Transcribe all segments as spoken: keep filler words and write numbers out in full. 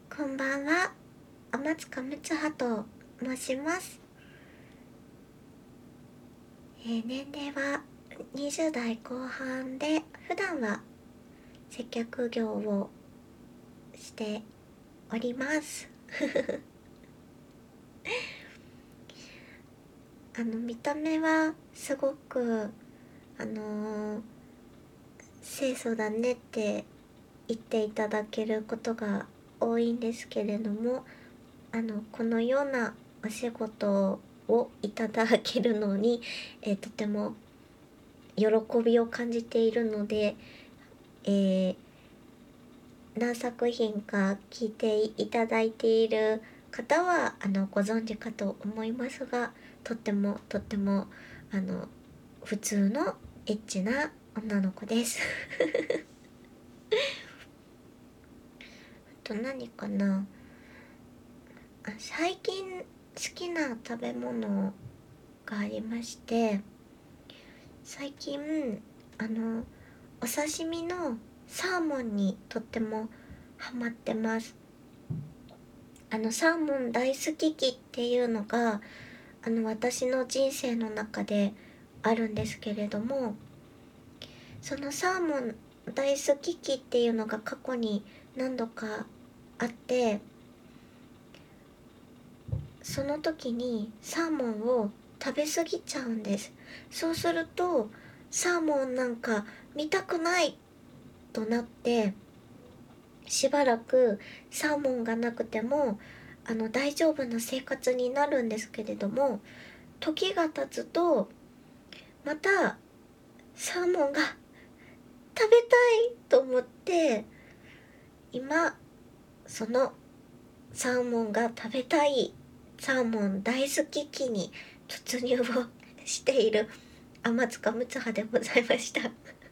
こんばんは、天塚むつはと申します。えー、年齢はにじゅう代後半で、普段は接客業をしておりますあの見た目はすごくあのー、清楚だねって言っていただけることが多いんですけれども、あのこのようなお仕事をいただけるのに、えー、とても喜びを感じているので、えー、何作品か聞いていただいている方はあのご存知かと思いますが、とってもとってもあの普通のエッチな女の子ですあと何かなあ、最近好きな食べ物がありまして、最近あのお刺身のサーモンにとってもハマってます。あのサーモン大好き期っていうのがあの私の人生の中であるんですけれども、そのサーモン大好き期っていうのが過去に何度かあって、その時にサーモンを食べ過ぎちゃうんです。そうするとサーモンなんか見たくないとなって、しばらくサーモンがなくてもあの大丈夫な生活になるんですけれども、時が経つとまたサーモンが食べたいと思って、今そのサーモンが食べたいサーモン大好き期に突入をしている天塚むつはでございました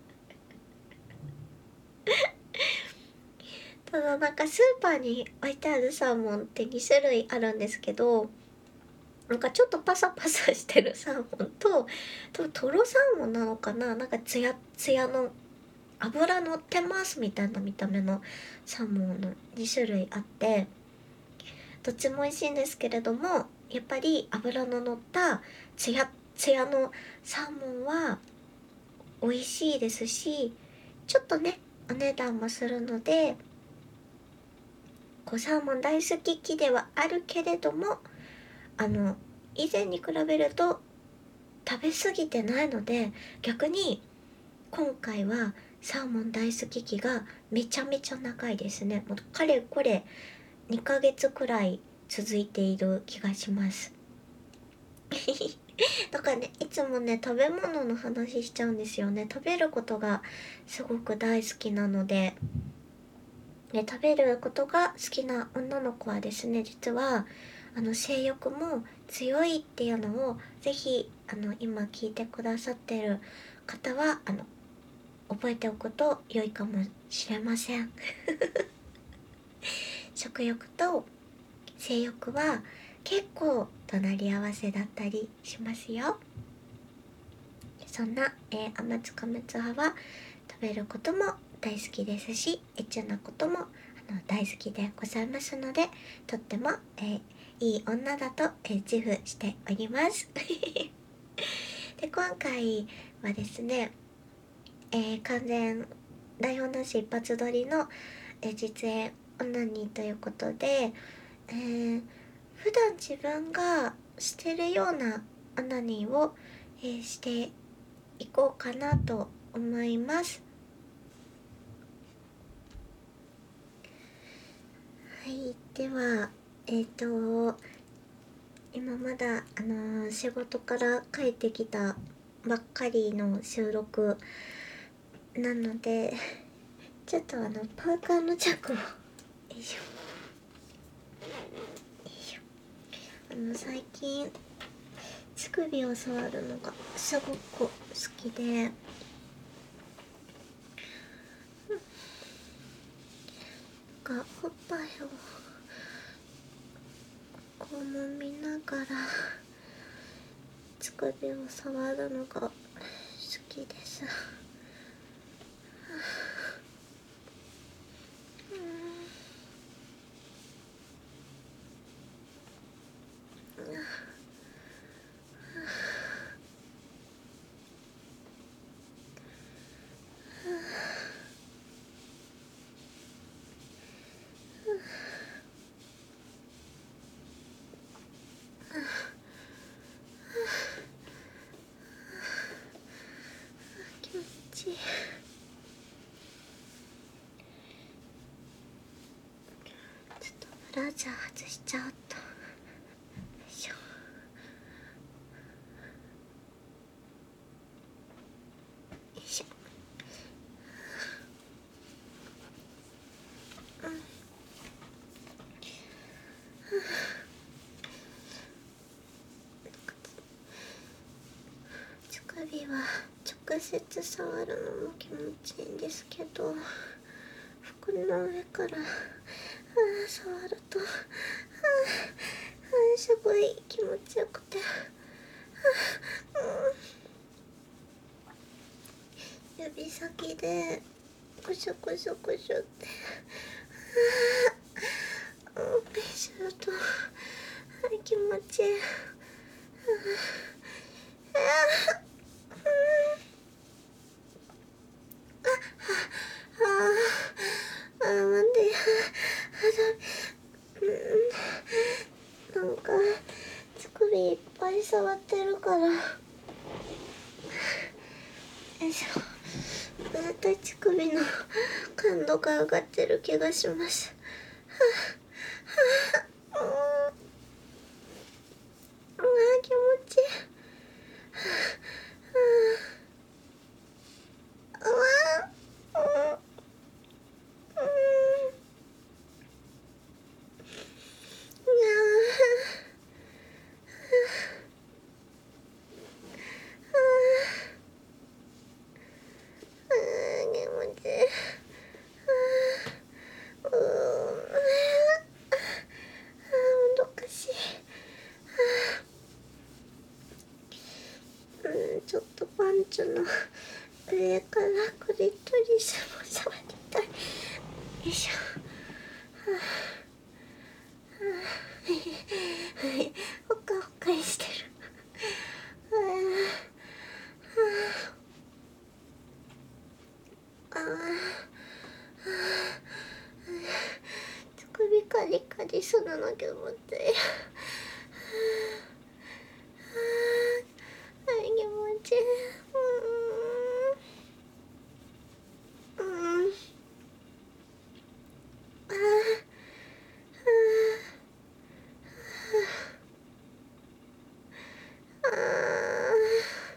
ただなんかスーパーに置いてあるサーモンってに種類あるんですけど、なんかちょっとパサパサしてるサーモンと、とトロサーモンなのかな、なんかツヤツヤの脂乗ってますみたいな見た目のサーモンのに種類あって、どっちも美味しいんですけれども、やっぱり脂の乗ったツヤツヤのサーモンは美味しいですし、ちょっとねお値段もするので、こうサーモン大好き期ではあるけれども、あの以前に比べると食べ過ぎてないので、逆に今回はサーモン大好き期がめちゃめちゃ長いですね。もうかれこれにかげつくらい続いている気がしますだからね、いつもね食べ物の話しちゃうんですよね。食べることがすごく大好きなので、で食べることが好きな女の子はですね、実はあの性欲も強いっていうのをぜひあの今聞いてくださってる方はあの覚えておくと良いかもしれません食欲と性欲は結構隣り合わせだったりしますよ。そんな、えー、天塚むつはは食べることも大好きですし、エッチなこともあの大好きでございますので、とっても、えー、いい女だと、えー、自負しておりますで今回はですね、えー、完全台本なし一発撮りの、えー、実演オナニーということで、えー、普段自分がしてるようなオナニーを、えー、していこうかなと思います。はい、ではえっ、ー、と今まだあのー、仕事から帰ってきたばっかりの収録なので、ちょっとあのパーカーのチャックをよいしょよいしょ、あの最近乳首を触るのがすごく好きで、なんかおっぱいをこう揉みながら乳首を触るのが好きですうんブラジャー外しちゃおうと。よいしょ。よいしょ。うん。乳首は直接触るのも気持ちいいんですけど、服の上からあ触るとああすごい気持ちよくて、あ、うん、指先でコショコショコショってああするとあ気持ちいい。ああああ待って、うん、なんか乳首いっぱい触ってるから、よいしょ、絶対乳首の感度が上がってる気がします。はあ、はあ、うん、うわ気持ちいい。うわ、うん、ちょっとパンツの上からクリトリスも触りたい。よいしょ。はあはあ、はい、ほかほかしてる。はあはあ、ああ、乳首カリカリするの気持ちいい。ああ、気持ちいい。うん、うん、ああ、ああ、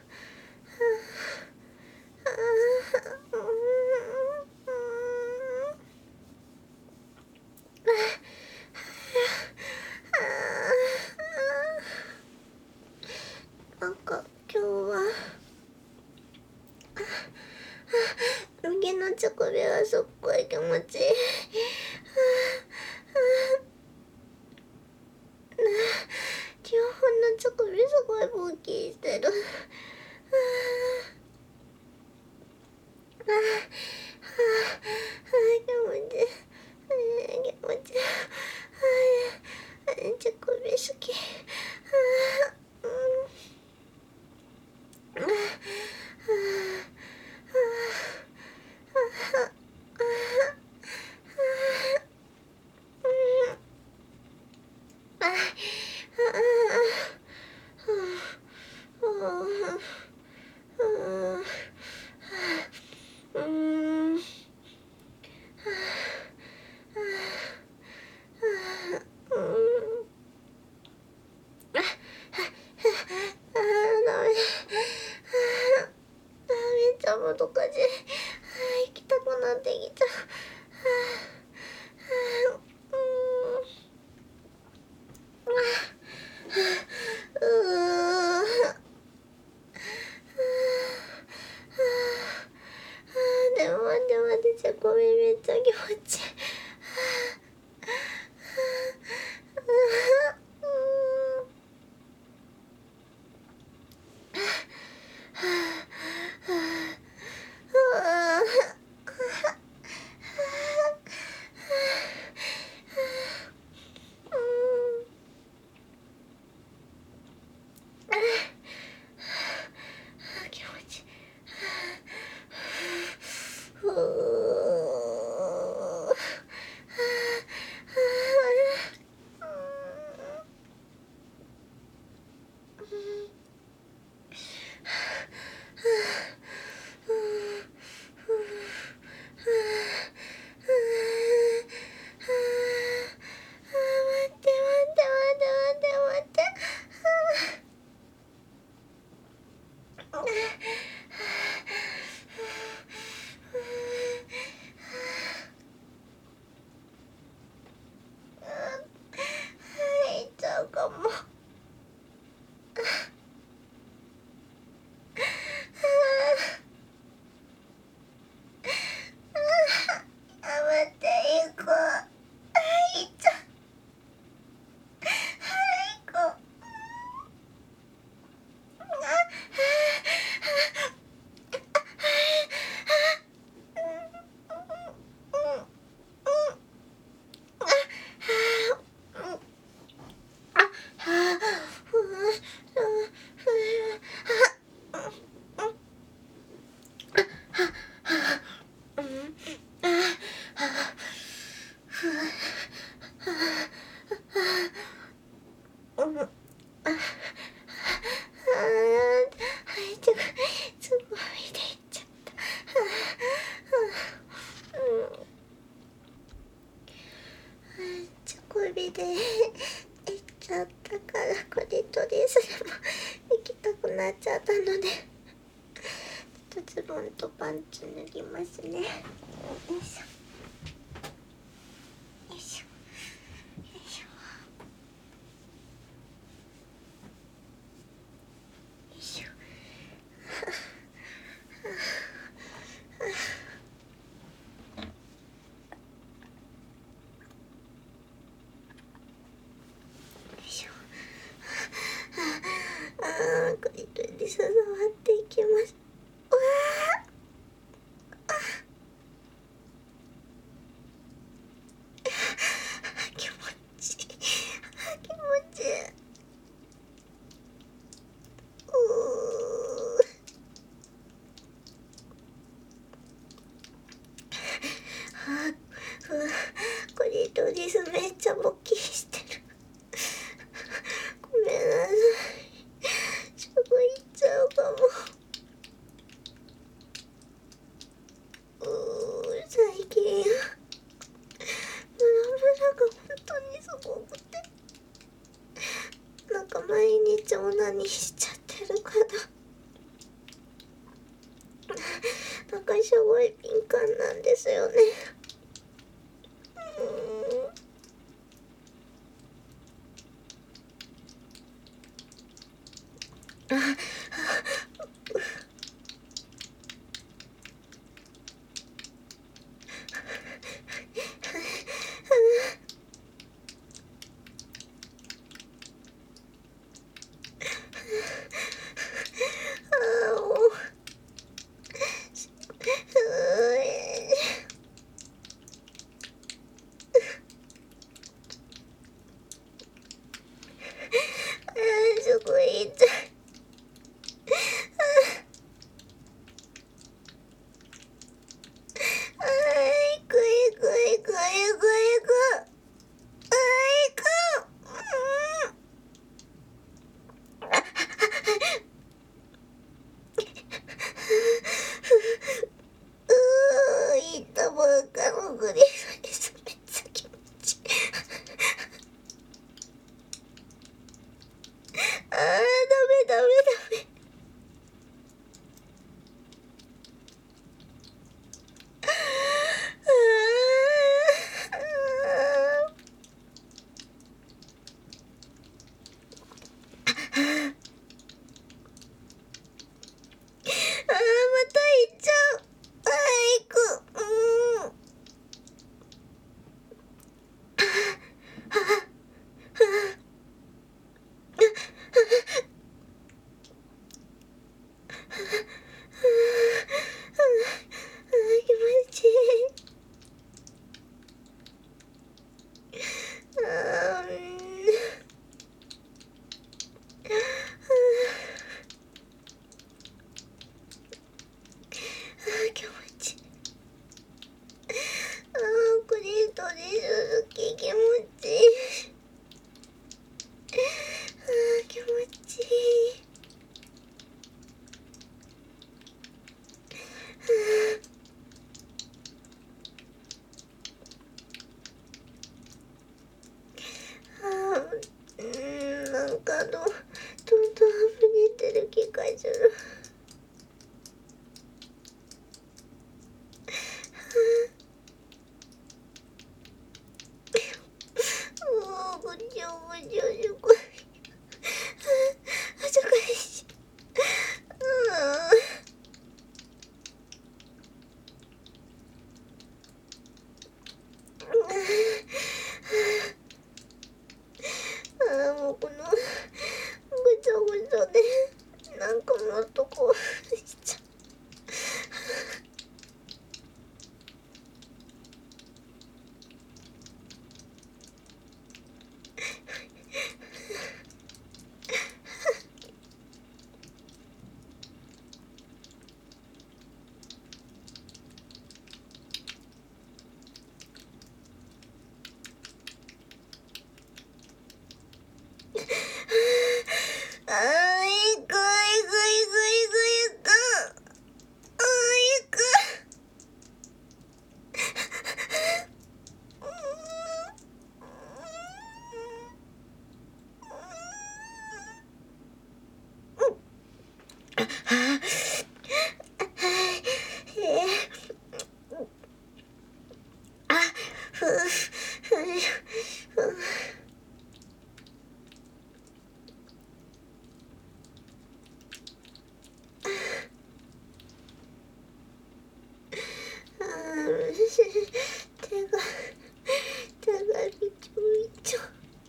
なんか今日は右の乳首はすっごい気持ちいい。両方の乳首すごい大きいしてる。ああ、気持ちいい。気持ちいい。ああ、乳首好き。ああ、うん。ああ、うん。もどかしい。行きたくなってきた。うーでも待って待って、じゃごめん、めっちゃ気持ちいい。気持ちいい。ふう。 首で行っちゃったからこれとレースでも行きたくなっちゃったので、ちょっとズボンとパンツ脱ぎますね。よいしょよいしょよいしょよいしょあー、これとりさ触っていきます。うわー、あ気持ちいい、あ気持ちいい。うーあうわこれとりすめっちゃ勃起してる。ごめんなさい、すぐ行っちゃうかも。うー最近ムラムラが本当にすごくて、なんか毎日オナニーしちゃってるから、なんかすごい敏感なんですよね。うーんああもうすごい痛い。あいくいくいくいくいくあいくうーいったばっかのグリスリスめっちゃ気持ちいい。あーダメダメダメ。あーまた行っちゃう。あー行く。うーん。気持ちいい。あー気持ちいい。あークリトリス好き、気持ちいい。あー気持ちいい。あーうーんなんかどどんどん溢れてる気がする。うーぐちょぐちょすごい。あそこでしうーんあーもうこのぐちょぐちょでなんかもっとこうしちゃう。 手が手がびちょびちょ。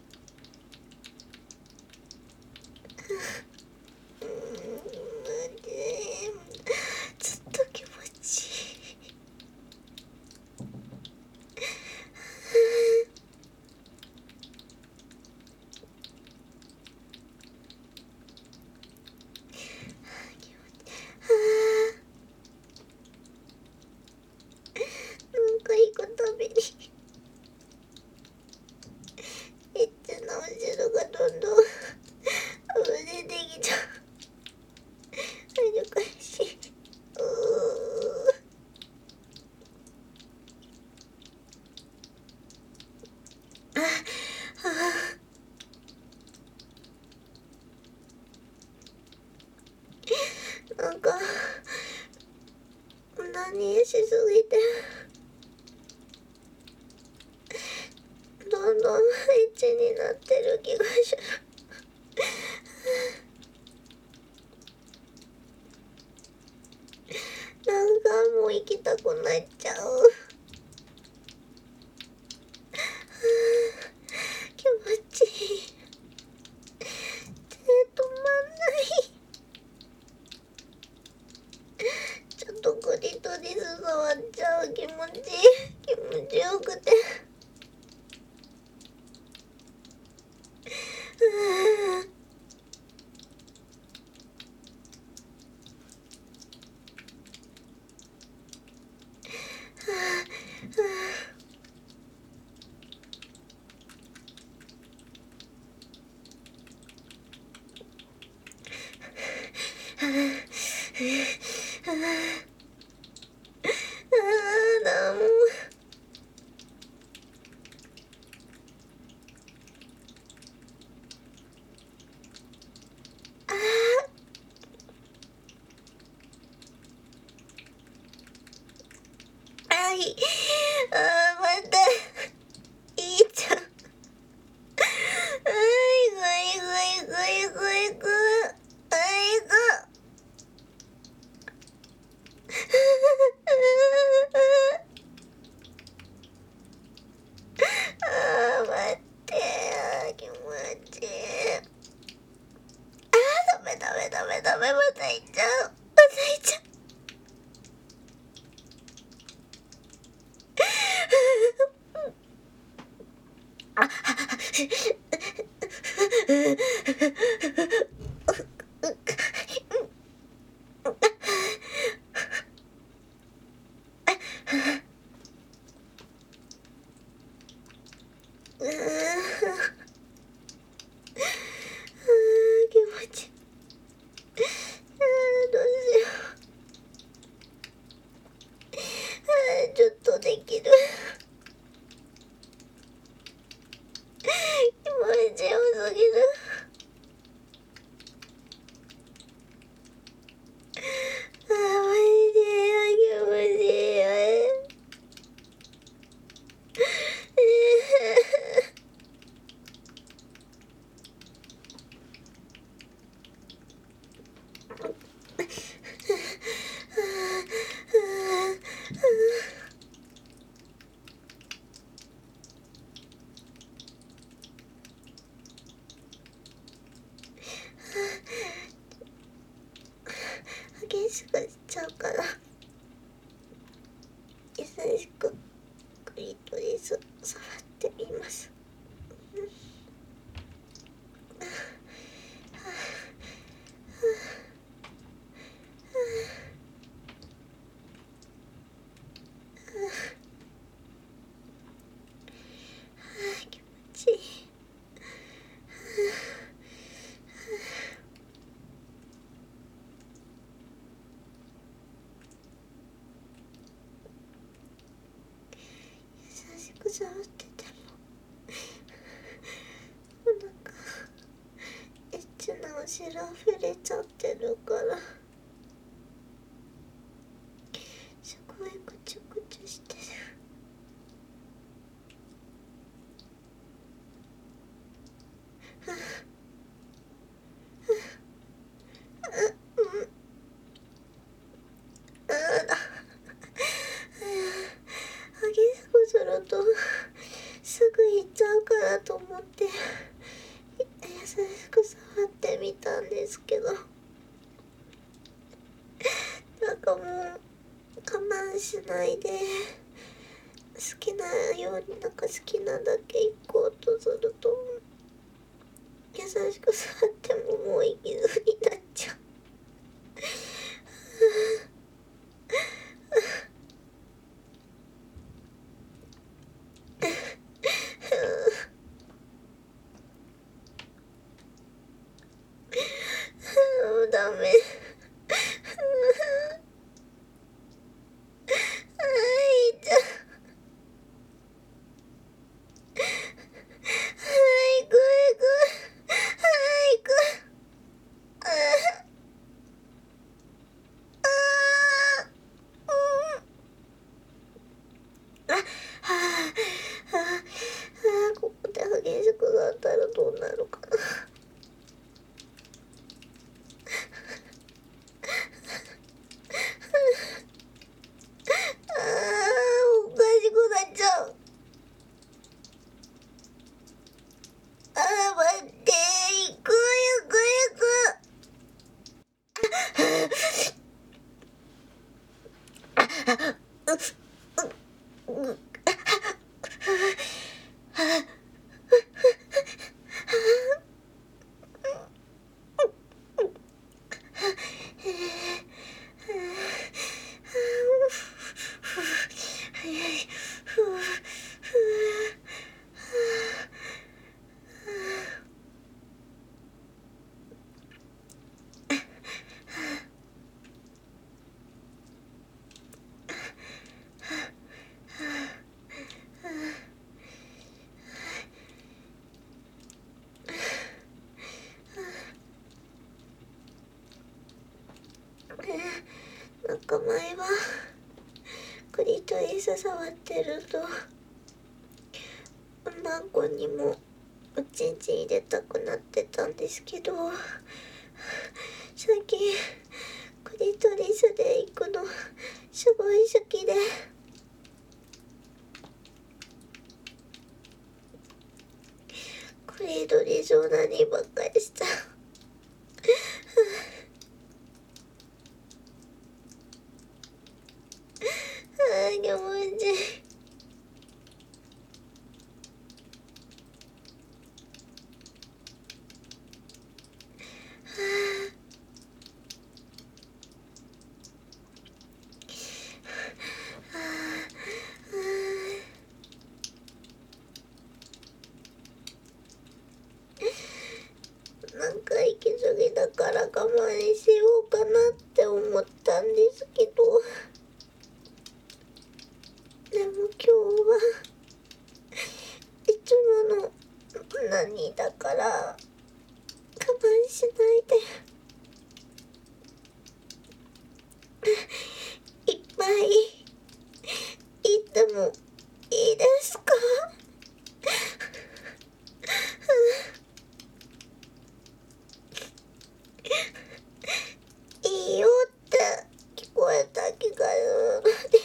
ずっと気持ちいい。なんかいいこと食べにエッチなお汁がどんどん溢れてきちゃう。恥ずかしい。うーああなんか何しすぎてどんどんエッチになってる気がする。なんかもう行きたくなっちゃう。気持ちいい。手止まんない。ちょっとクリトリス触っちゃう。気持ちいい。気持ちよくてああだもん。ああはいああまたいいじゃん。はいぐいぐいぐいぐいぐいはいぐあー待ってー気持ちいい。あーダメダメダメダメまたいっちゃうまたいっちゃう。あうー気持ちいい。あーどうしよう。あーちょっとできる。気持ちよすぎる。あーマジで気持ちいいよね。激しくしちゃうから優しくクリトリス触ってみます。気持ちいい。優しく触っててもなんかエッチなお尻溢れちゃってるからすごいぐちゅぐちゅしてる。 すぐ行っちゃうからと思って優しく触ってみたんですけど、なんかもう我慢しないで好きなようになんか好きなだけ行こうとすると優しく触ってももう行きずになっちゃう。もうダメ。はいじゃはい行く行くはい行くああうんあはあはあはあここで激しくなったらどうなるかな。ああおかしくなっちゃう。ああ待って行く行く行くうううなんか前はクリトリス触ってるとマンコにもおちんちん入れたくなってたんですけど、最近クリトリスで行くのすごい好きで、クリトリスを何ばっかりした。ああ気持ちいい。なんか行き過ぎだから我慢しようかなって思ったんですけど、でも今日はいつもの何だから我慢しないでいっぱい行ってもいいですか？いいよって聞こえた気がするので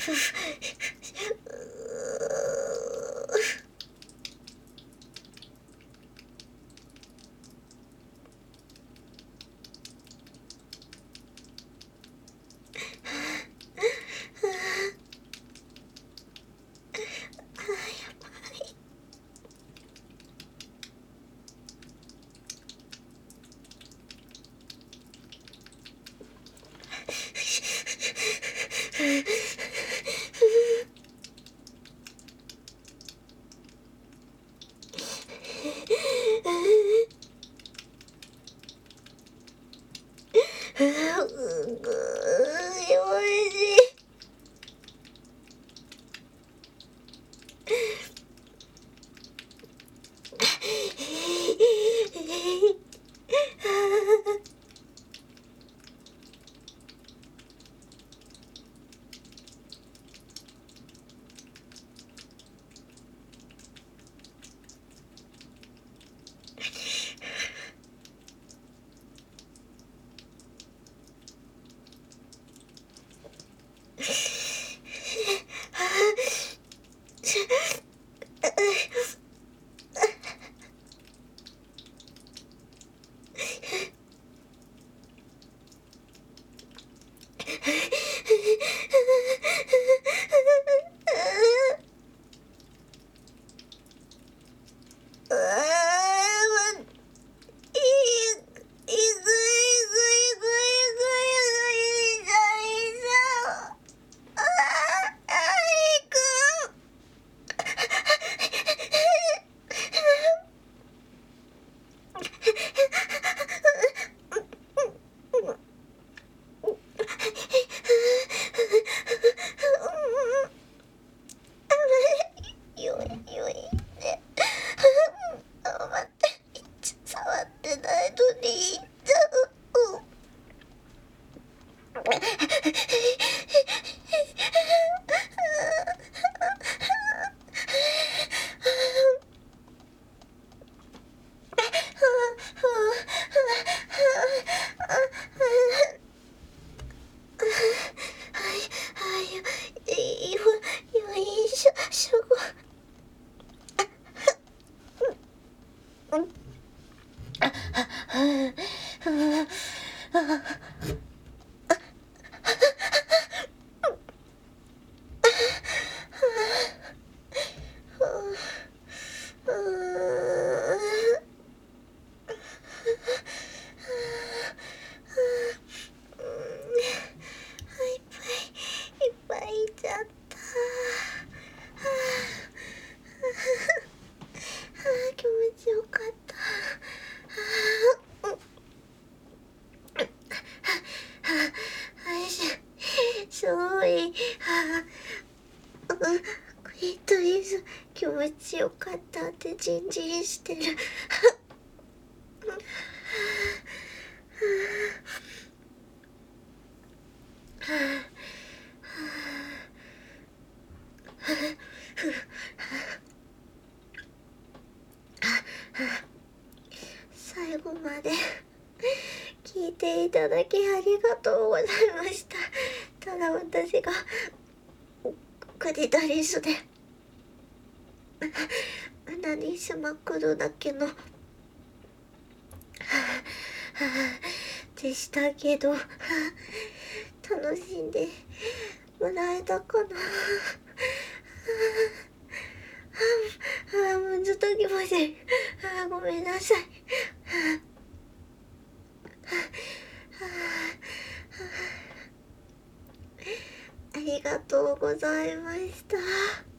気持ちよかったってジンジンしてる最後まで聞いていただきありがとうございました。ただ私がクリトリスで何しまくるだけのでしたけど、楽しんでもらえたかな。ああ、もうずっと気持ちいい。ああ、ごめんなさい。ありがとうございました。